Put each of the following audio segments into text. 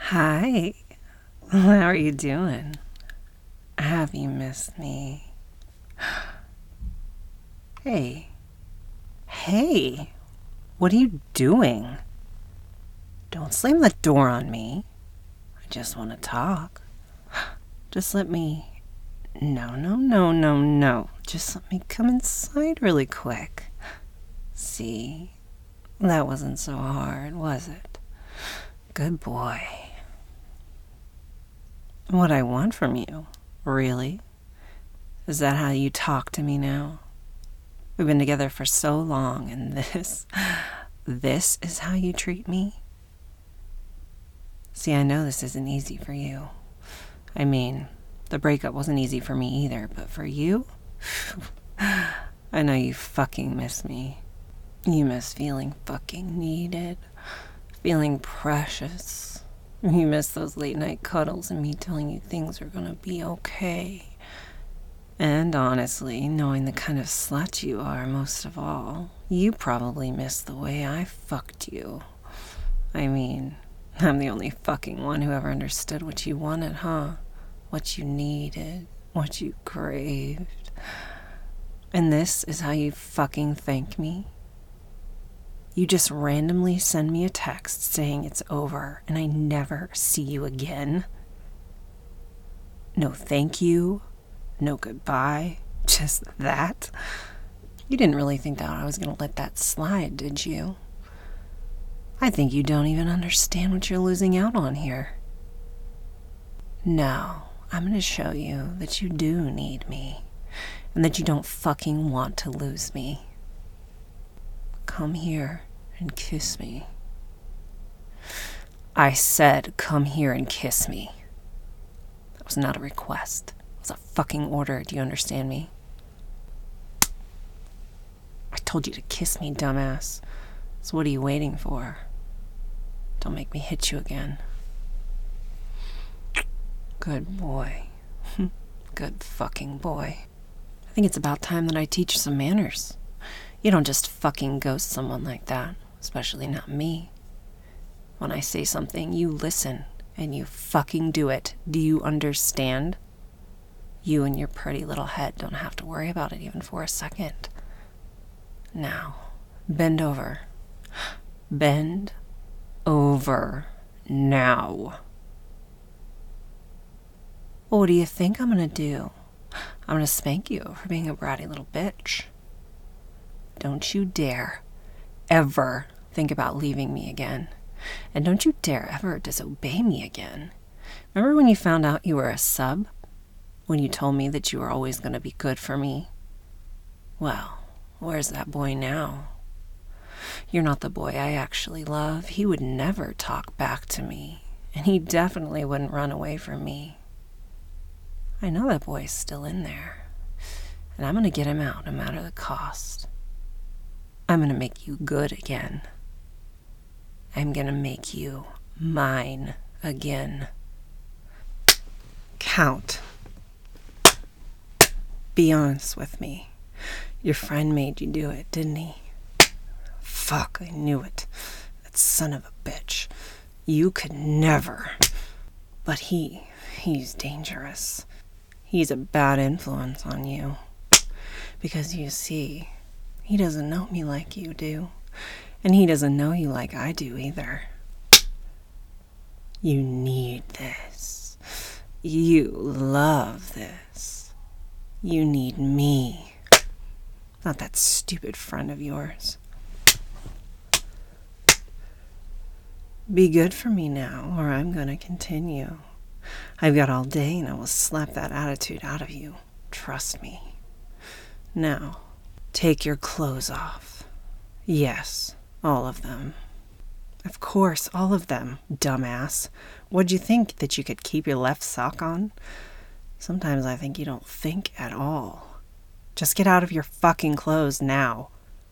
Hi, how are you doing? Have you missed me? Hey, hey, what are you doing? Don't slam the door on me. I just want to talk. Just let me. No. Just let me come inside really quick. See, that wasn't so hard, was it? Good boy. What I want from you, really? Is that how you talk to me now? We've been together for so long, and this is how you treat me? See, I know this isn't easy for you. I mean, the breakup wasn't easy for me either, but for you? I know you fucking miss me. You miss feeling fucking needed, feeling precious. You miss those late night cuddles and me telling you things are gonna be okay. And honestly, knowing the kind of slut you are most of all, you probably miss the way I fucked you. I mean, I'm the only fucking one who ever understood what you wanted, huh? What you needed, what you craved. And this is how you fucking thank me? You just randomly send me a text saying it's over and I never see you again? No thank you? No goodbye? Just that? You didn't really think that I was going to let that slide, did you? I think you don't even understand what you're losing out on here. No, I'm going to show you that you do need me, and that you don't fucking want to lose me. Come here and kiss me. I said, come here and kiss me. That was not a request. It was a fucking order. Do you understand me? I told you to kiss me, dumbass. So what are you waiting for? Don't make me hit you again. Good boy. Good fucking boy. I think it's about time that I teach you some manners. You don't just fucking ghost someone like that, especially not me. When I say something, you listen, and you fucking do it. Do you understand? You and your pretty little head don't have to worry about it even for a second. Now, bend over. Bend over now. Well, what do you think I'm gonna do? I'm gonna spank you for being a bratty little bitch. Don't you dare ever think about leaving me again. And don't you dare ever disobey me again. Remember when you found out you were a sub? When you told me that you were always gonna be good for me? Well, where's that boy now? You're not the boy I actually love. He would never talk back to me, and he definitely wouldn't run away from me. I know that boy's still in there, and I'm going to get him out no matter the cost. I'm going to make you good again. I'm going to make you mine again. Count. Be honest with me. Your friend made you do it, didn't he? Fuck, I knew it. That son of a bitch. You could never. But he's dangerous. He's a bad influence on you. Because you see, he doesn't know me like you do. And he doesn't know you like I do either. You need this. You love this. You need me. Not that stupid friend of yours. Be good for me now, or I'm going to continue. I've got all day, and I will slap that attitude out of you. Trust me. Now, take your clothes off. Yes, all of them. Of course, all of them, dumbass. What'd you think, that you could keep your left sock on? Sometimes I think you don't think at all. Just get out of your fucking clothes now.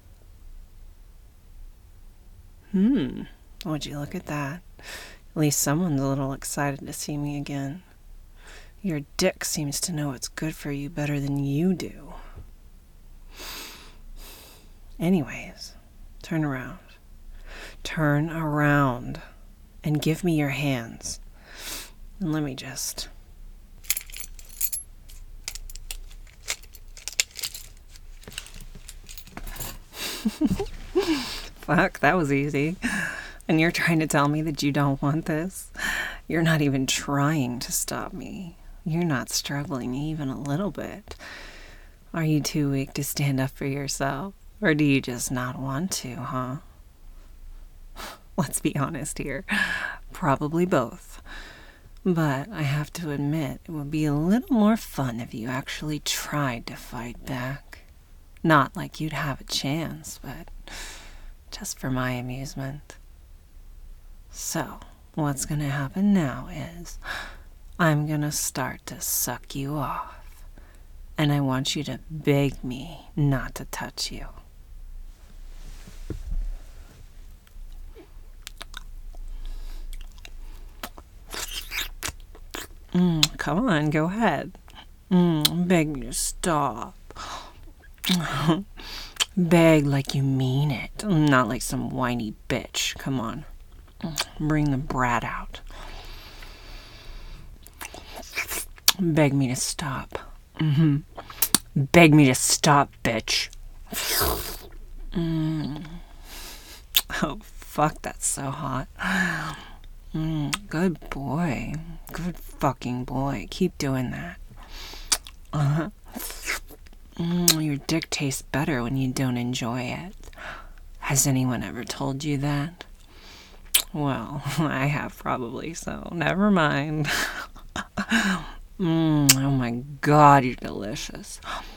Would you look at that? At least someone's a little excited to see me again. Your dick seems to know what's good for you better than you do. Anyways, turn around. Turn around and give me your hands. And let me just... Fuck, that was easy. And you're trying to tell me that you don't want this? You're not even trying to stop me. You're not struggling even a little bit. Are you too weak to stand up for yourself? Or do you just not want to, huh? Let's be honest here. Probably both. But I have to admit, it would be a little more fun if you actually tried to fight back. Not like you'd have a chance, but just for my amusement. So, what's gonna happen now is I'm gonna start to suck you off. And I want you to beg me not to touch you. Come on, go ahead. Beg me to stop. Beg like you mean it, not like some whiny bitch. Come on. Bring the brat out. Beg me to stop. Beg me to stop, bitch. Oh, fuck, that's so hot. Good boy. Good fucking boy. Keep doing that. Your dick tastes better when you don't enjoy it. Has anyone ever told you that? Well, I have probably, so never mind. Oh my god, you're delicious.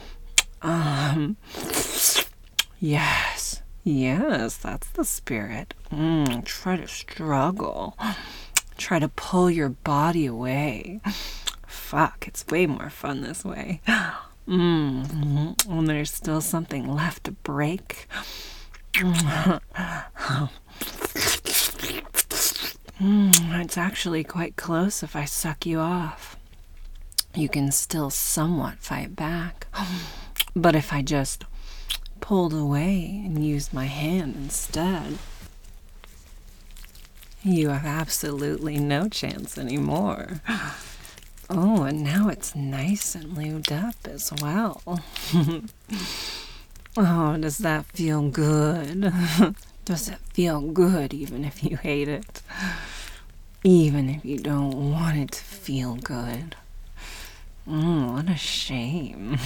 Yes, that's the spirit. Try to struggle. Try to pull your body away. Fuck, it's way more fun this way. When there's still something left to break. It's actually quite close if I suck you off. You can still somewhat fight back. But if I just pulled away and used my hand instead, you have absolutely no chance anymore. Oh, and now it's nice and lubed up as well. Oh, does that feel good? Does it feel good even if you hate it? Even if you don't want it to feel good? What a shame.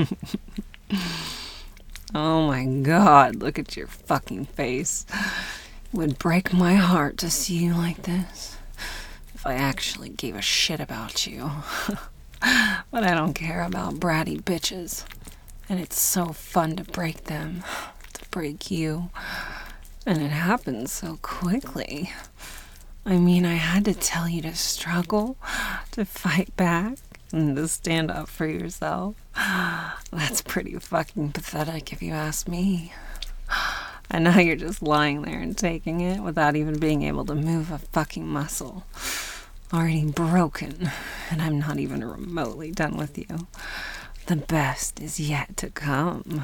Oh my god, look at your fucking face. It would break my heart to see you like this. If I actually gave a shit about you. But I don't care about bratty bitches. And it's so fun to break them. To break you. And it happens so quickly. I mean, I had to tell you to struggle, to fight back, and to stand up for yourself. That's pretty fucking pathetic if you ask me. I know you're just lying there and taking it without even being able to move a fucking muscle. Already broken, and I'm not even remotely done with you. The best is yet to come.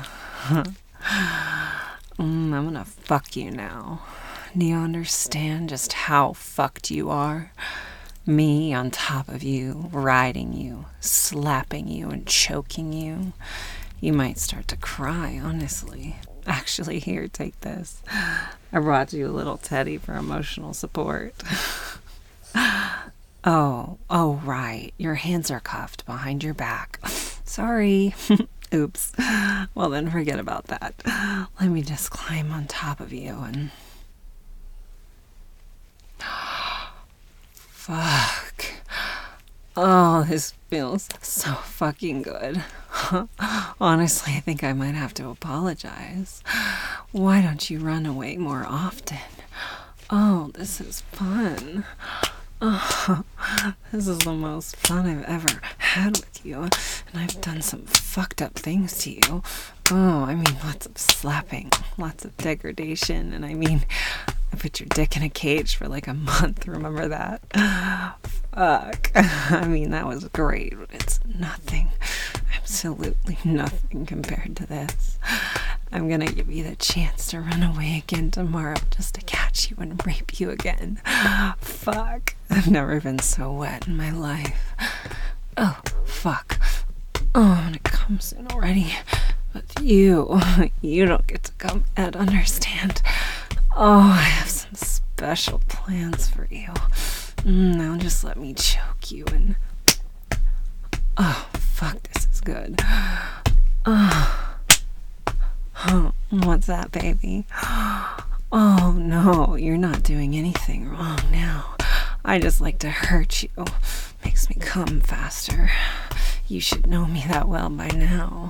I'm gonna fuck you now. Do you understand just how fucked you are? Me on top of you, riding you, slapping you, and choking you. You might start to cry, honestly. Actually, here, take this. I brought you a little teddy for emotional support. Oh, right. Your hands are cuffed behind your back. Sorry. Oops. Well, then forget about that. Let me just climb on top of you and... Fuck. Oh, this feels so fucking good. Honestly, I think I might have to apologize. Why don't you run away more often? Oh, this is fun. Oh, this is the most fun I've ever had with you. And I've done some fucked up things to you. Oh, I mean, lots of slapping, lots of degradation, and I mean, I put your dick in a cage for like a month, remember that? Fuck. I mean, that was great, but it's nothing, absolutely nothing compared to this. I'm gonna give you the chance to run away again tomorrow just to catch you and rape you again. Fuck. I've never been so wet in my life. Oh, fuck. Oh, and it comes in already. But you don't get to come and understand. Oh, I have some special plans for you. Now just let me choke you and... Oh, fuck, this is good. Oh, what's that, baby? Oh, no, you're not doing anything wrong now. I just like to hurt you. Makes me come faster. You should know me that well by now.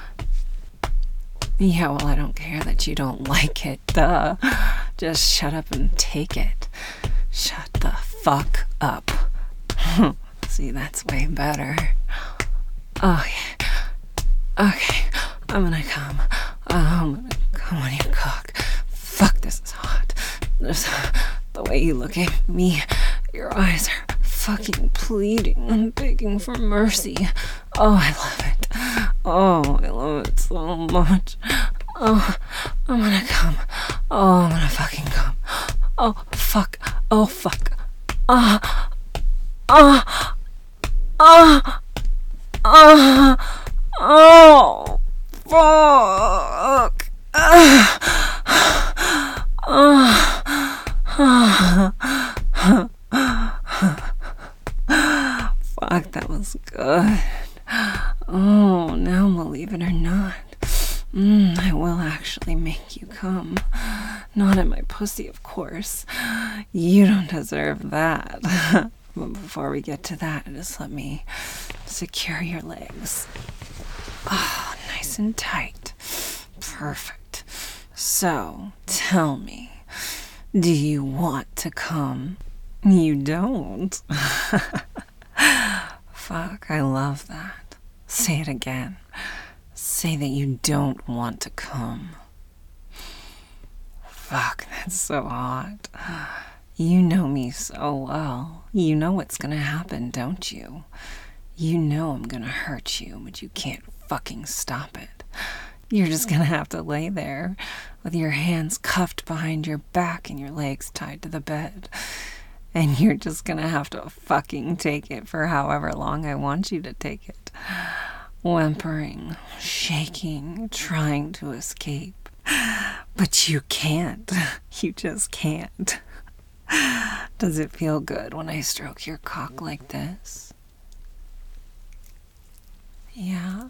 Yeah, well, I don't care that you don't like it. Duh. Just shut up and take it. Shut the fuck up. See, that's way better. Oh, yeah. Okay, I'm gonna come. I'm gonna come on your cock. Fuck, this is hot. The way you look at me, your eyes are fucking pleading and begging for mercy. Oh, I love it. Oh, I love it so much. Oh, I'm gonna come. Oh, I'm gonna fucking come. Oh, fuck. Oh, fuck. Ah. Ah. Ah. Ah. Oh, fuck. Fuck, that was good. Oh, now believe it or not, I will actually make you come. Not in my pussy, of course. You don't deserve that. But before we get to that, just let me secure your legs. Oh, nice and tight. Perfect. So, tell me, do you want to come? You don't? Fuck, I love that. Say it again. Say that you don't want to come. Fuck, that's so hot. You know me so well. You know what's gonna happen, don't you? You know I'm gonna hurt you, but you can't fucking stop it. You're just gonna have to lay there with your hands cuffed behind your back and your legs tied to the bed. And you're just gonna have to fucking take it for however long I want you to take it. Whimpering, shaking, trying to escape. But you can't. You just can't. Does it feel good when I stroke your cock like this? Yeah?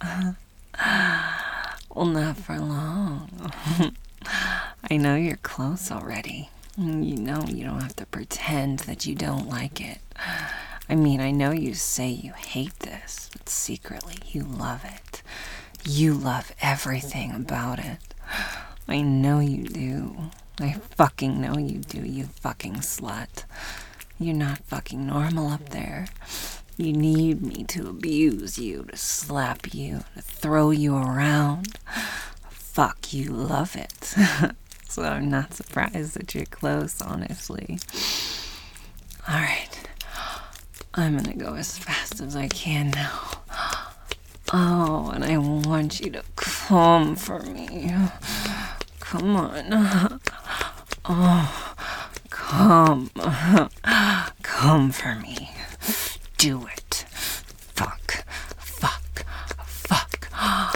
Well, not for long. I know you're close already. You know you don't have to pretend that you don't like it. I mean, I know you say you hate this, but secretly you love it. You love everything about it. I know you do. I fucking know you do, you fucking slut. You're not fucking normal up there. You need me to abuse you, to slap you, to throw you around. Fuck, you love it. So I'm not surprised that you're close, honestly. Alright. I'm gonna go as fast as I can now. Oh, and I want you to come for me. Come on. Oh, come. Come for me. Do it. Fuck. Fuck. Fuck.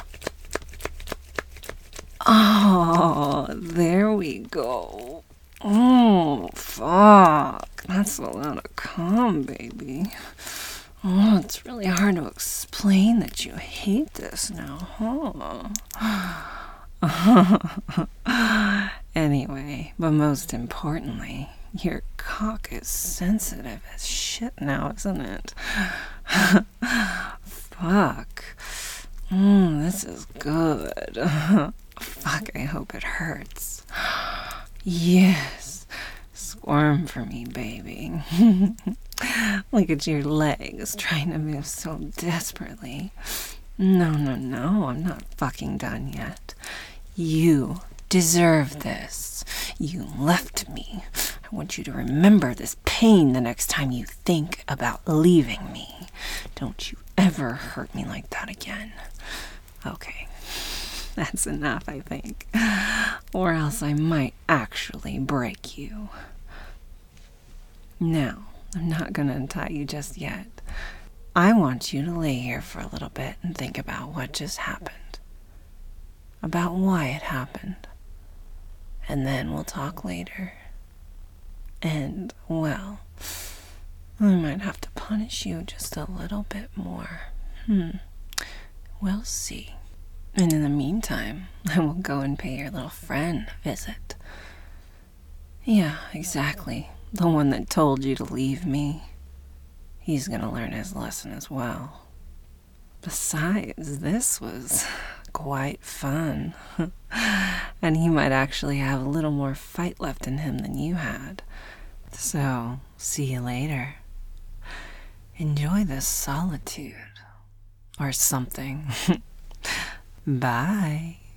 Oh, there we go. Oh, fuck. That's a lot of cum, baby. Oh, it's really hard to explain that you hate this now, huh? Anyway, but most importantly, your cock is sensitive as shit now, isn't it? Fuck. This is good. Fuck, I hope it hurts. Yes. Squirm for me, baby. Look at your legs trying to move so desperately. No, I'm not fucking done yet. You deserve this. You left me. I want you to remember this pain the next time you think about leaving me. Don't you ever hurt me like that again. Okay. That's enough, I think. Or else I might actually break you. Now, I'm not gonna untie you just yet. I want you to lay here for a little bit and think about what just happened. About why it happened. And then we'll talk later. And, well, I might have to punish you just a little bit more. We'll see. And in the meantime, I will go and pay your little friend a visit. Yeah, exactly. The one that told you to leave me. He's gonna learn his lesson as well. Besides, this was quite fun. And he might actually have a little more fight left in him than you had. So, see you later. Enjoy this solitude. Or something. Bye.